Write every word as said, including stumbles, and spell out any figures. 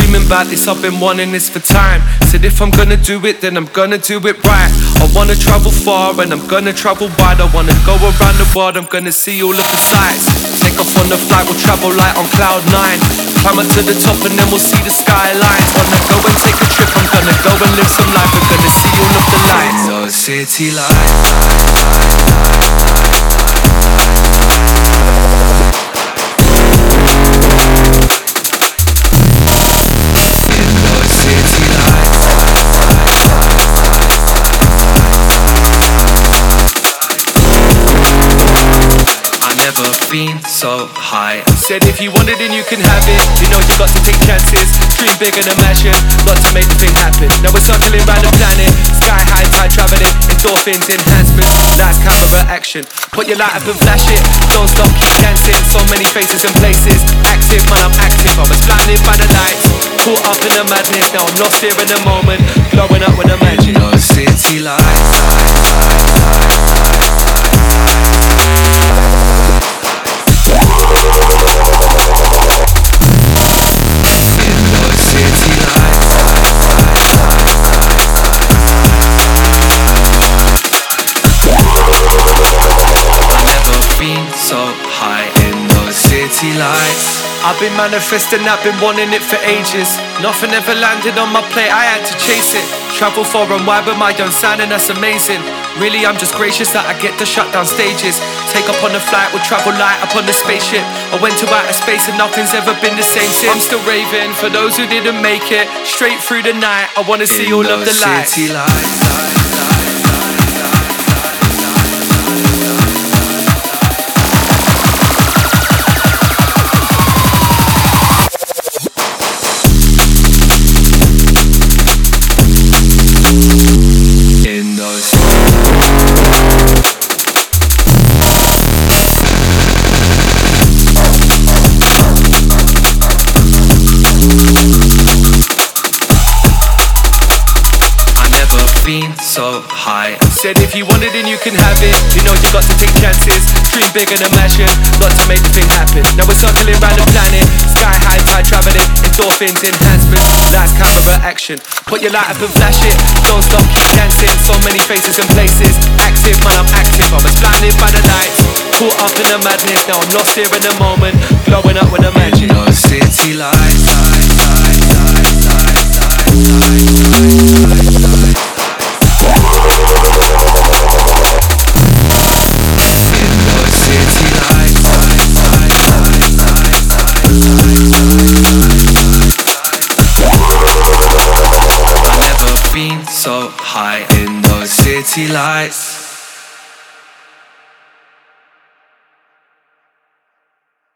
dreaming about this, I've been wanting this for time. Said if I'm gonna do it, then I'm gonna do it right. I wanna travel far and I'm gonna travel wide. I wanna go around the world, I'm gonna see all of the sights. Take off on the flight, we'll travel light on cloud nine. Climb up to the top and then we'll see the skylines. Wanna go and take a trip, I'm gonna go and live some life. We're gonna see all of the lights. In those city lights. Been so high. Said if you want it then you can have it. You know you got to take chances. Dream big and imagine. Got to make the thing happen. Now we're circling round the planet. Sky high, tide traveling. Endorphins, enhancements. That's camera action. Put your light up and flash it. Don't stop, keep dancing. So many faces and places. Active, man, I'm active. I was blinded by the lights. Caught up in the madness. Now I'm lost here in the moment. Glowing up with the magic. In those city lights. Lights. I've been manifesting, I've been wanting it for ages. Nothing ever landed on my plate, I had to chase it. Travel far and wide with my own sound and that's amazing. Really I'm just gracious that I get to shut down stages. Take up on the flight, we'll travel light up on the spaceship. I went to outer space and nothing's ever been the same since. I'm still raving for those who didn't make it. Straight through the night, I wanna see all of the lights. City lights. So high. Said if you want it then you can have it. You know you got to take chances. Dream big and imagine. Got to make the thing happen. Now we're circling round the planet. Sky high, tide traveling. Endorphins, enhancements. That's camera action. Put your light up and flash it. Don't stop, keep dancing. So many faces and places. Active, man, I'm active. I was blinded by the lights. Caught up in the madness. Now I'm lost here in the moment. Glowing up with the magic. In those city lights. So high in those city lights.